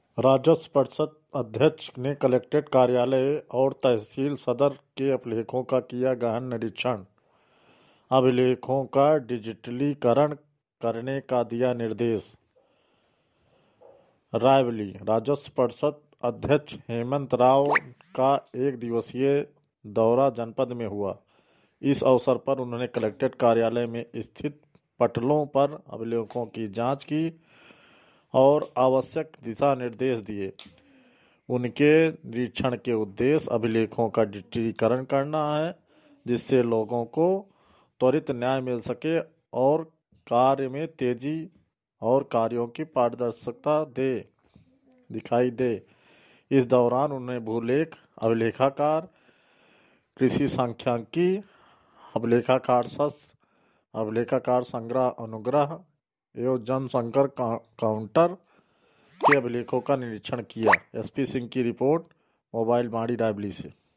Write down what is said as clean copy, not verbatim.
राजस्व परिषद अध्यक्ष ने कलेक्ट्रेट कार्यालय और तहसील सदर के अभिलेखों का किया गहन निरीक्षण। अभिलेखों का डिजिटलीकरण करने का दिया निर्देश। रायबली। राजस्व परिषद अध्यक्ष हेमंत राव का एक दिवसीय दौरा जनपद में हुआ। इस अवसर पर उन्होंने कलेक्ट्रेट कार्यालय में स्थित पटलों पर अभिलेखों की जांच की और आवश्यक दिशा निर्देश दिए। उनके निरीक्षण के उद्देश्य अभिलेखों का डिजिटलीकरण करना है, जिससे लोगों को त्वरित न्याय मिल सके और कार्य में तेजी और कार्यों की पारदर्शिता दिखाई दे। इस दौरान उन्होंने भूलेख, अभिलेखाकार, कृषि सांख्यिकी, अभिलेखाकार शस्त्र, अभिलेखाकार संग्रह अनुग्रह एवं जनसंकर काउंटर के अभिलेखों का निरीक्षण किया। एसपी सिंह की रिपोर्ट, मोबाइल बाड़ी रायबली से।